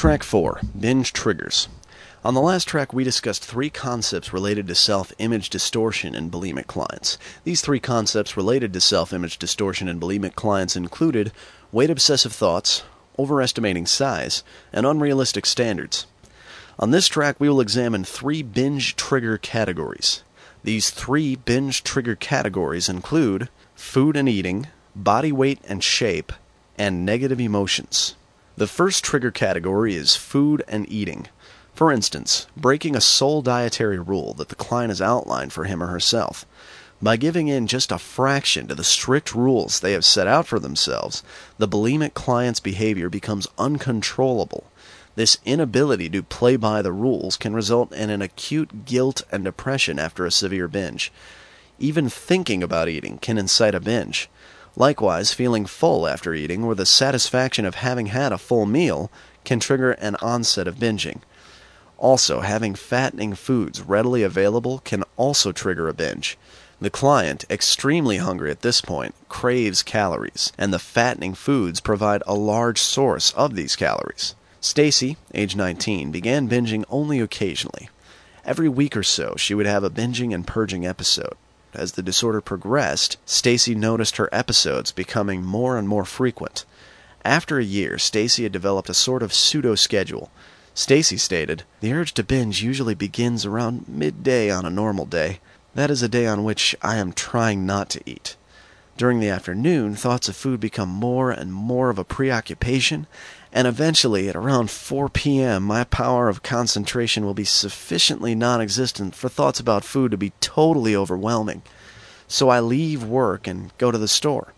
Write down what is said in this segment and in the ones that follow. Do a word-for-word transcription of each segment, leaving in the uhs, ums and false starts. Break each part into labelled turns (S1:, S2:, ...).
S1: Track four, Binge Triggers. On the last track, we discussed three concepts related to self-image distortion in bulimic clients. These three concepts related to self-image distortion in bulimic clients included weight-obsessive thoughts, overestimating size, and unrealistic standards. On this track, we will examine three binge trigger categories. These three binge trigger categories include food and eating, body weight and shape, and negative emotions. The first trigger category is food and eating. For instance, breaking a sole dietary rule that the client has outlined for him or herself. By giving in just a fraction to the strict rules they have set out for themselves, the bulimic client's behavior becomes uncontrollable. This inability to play by the rules can result in an acute guilt and depression after a severe binge. Even thinking about eating can incite a binge. Likewise, feeling full after eating or the satisfaction of having had a full meal can trigger an onset of binging. Also, having fattening foods readily available can also trigger a binge. The client, extremely hungry at this point, craves calories, and the fattening foods provide a large source of these calories. Stacy, age nineteen, began binging only occasionally. Every week or so, she would have a binging and purging episode. As the disorder progressed, Stacy noticed her episodes becoming more and more frequent. After a year, Stacy had developed a sort of pseudo-schedule. Stacy stated, "The urge to binge usually begins around midday on a normal day. That is a day on which I am trying not to eat. During the afternoon, thoughts of food become more and more of a preoccupation, and eventually, at around four p.m., my power of concentration will be sufficiently non-existent for thoughts about food to be totally overwhelming. So I leave work and go to the store."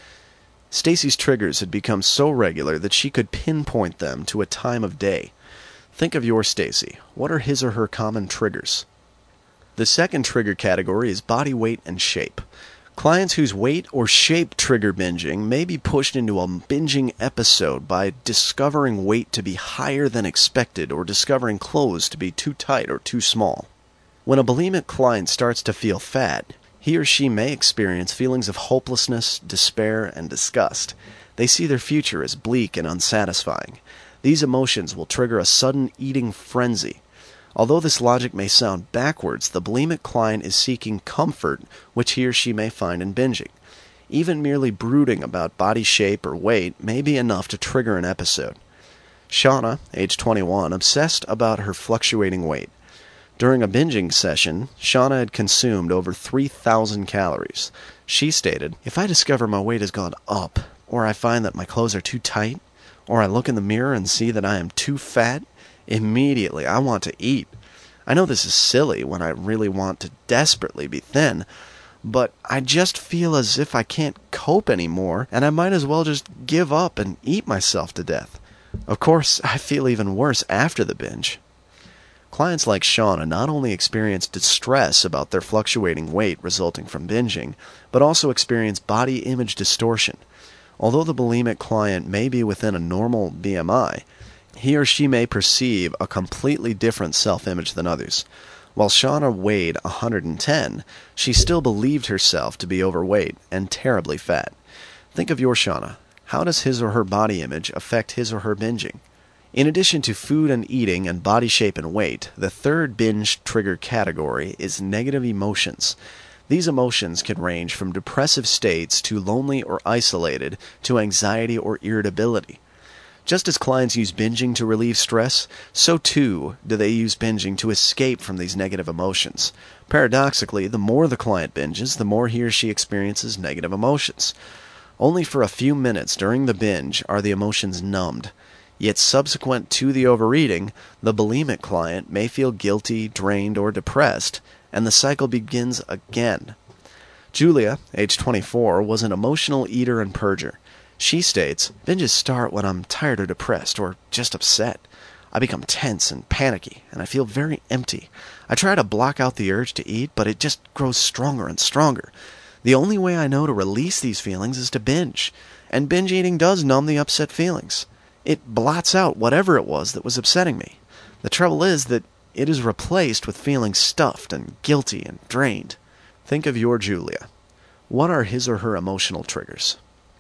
S1: Stacy's triggers had become so regular that she could pinpoint them to a time of day. Think of your Stacy. What are his or her common triggers? The second trigger category is body weight and shape. Clients whose weight or shape trigger binging may be pushed into a binging episode by discovering weight to be higher than expected or discovering clothes to be too tight or too small. When a bulimic client starts to feel fat, he or she may experience feelings of hopelessness, despair, and disgust. They see their future as bleak and unsatisfying. These emotions will trigger a sudden eating frenzy. Although this logic may sound backwards, the bulimic client is seeking comfort, which he or she may find in binging. Even merely brooding about body shape or weight may be enough to trigger an episode. Shauna, age twenty-one, obsessed about her fluctuating weight. During a binging session, Shauna had consumed over three thousand calories. She stated, "If I discover my weight has gone up, or I find that my clothes are too tight, or I look in the mirror and see that I am too fat, immediately I want to eat. I know this is silly when I really want to desperately be thin, but I just feel as if I can't cope anymore, and I might as well just give up and eat myself to death. Of course, I feel even worse after the binge." Clients like Shauna not only experience distress about their fluctuating weight resulting from binging, but also experience body image distortion. Although the bulimic client may be within a normal B M I, he or she may perceive a completely different self-image than others. While Shauna weighed one hundred ten, she still believed herself to be overweight and terribly fat. Think of your Shauna. How does his or her body image affect his or her binging? In addition to food and eating and body shape and weight, the third binge trigger category is negative emotions. These emotions can range from depressive states to lonely or isolated to anxiety or irritability. Just as clients use binging to relieve stress, so too do they use binging to escape from these negative emotions. Paradoxically, the more the client binges, the more he or she experiences negative emotions. Only for a few minutes during the binge are the emotions numbed. Yet subsequent to the overeating, the bulimic client may feel guilty, drained, or depressed, and the cycle begins again. Julia, age twenty-four, was an emotional eater and purger. She states, "Binges start when I'm tired or depressed or just upset. I become tense and panicky, and I feel very empty. I try to block out the urge to eat, but it just grows stronger and stronger. The only way I know to release these feelings is to binge, and binge eating does numb the upset feelings. It blots out whatever it was that was upsetting me. The trouble is that it is replaced with feeling stuffed and guilty and drained." Think of your Julia. What are his or her emotional triggers?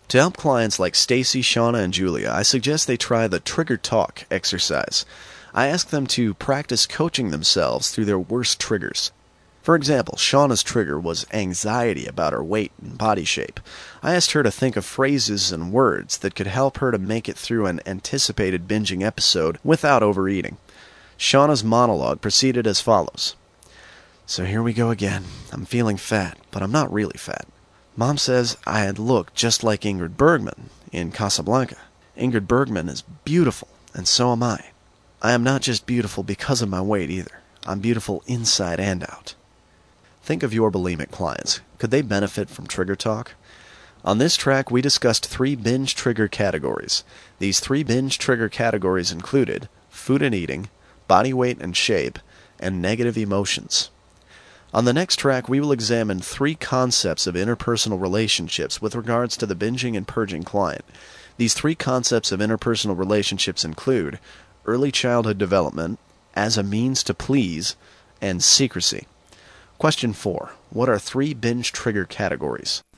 S1: To help clients like Stacy, Shauna, and Julia, I suggest they try the Trigger Talk exercise. I ask them to practice coaching themselves through their worst triggers. For example, Shauna's trigger was anxiety about her weight and body shape. I asked her to think of phrases and words that could help her to make it through an anticipated binging episode without overeating. Shauna's monologue proceeded as follows. So here we go again. I'm feeling fat, but I'm not really fat. Mom says I had looked just like Ingrid Bergman in Casablanca. Ingrid Bergman is beautiful, and so am I. I am not just beautiful because of my weight either. I'm beautiful inside and out. Think of your bulimic clients. Could they benefit from Trigger Talk? On this track, we discussed three binge trigger categories. These three binge trigger categories included food and eating, body weight and shape, and negative emotions. On the next track, we will examine three concepts of interpersonal relationships with regards to the binging and purging client. These three concepts of interpersonal relationships include early childhood development, as a means to please, and secrecy. Question four. What are three binge trigger categories?